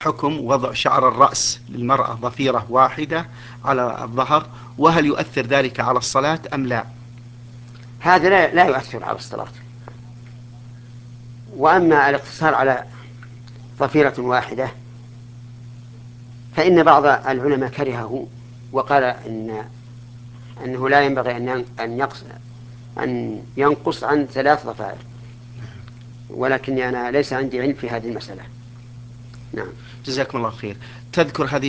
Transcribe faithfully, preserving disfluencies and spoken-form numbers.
حكم وضع شعر الرأس للمرأة ضفيرة واحدة على الظهر، وهل يؤثر ذلك على الصلاة أم لا؟ هذا لا, لا يؤثر على الصلاة. وأما الاقتصار على ضفيرة واحدة فإن بعض العلماء كرهه وقال إن أنه لا ينبغي أن أن يقص أن ينقص عن ثلاث ضفائر، ولكن أنا ليس عندي علم في هذه المسألة. نعم. جزاكم الله خير. تذكر هذه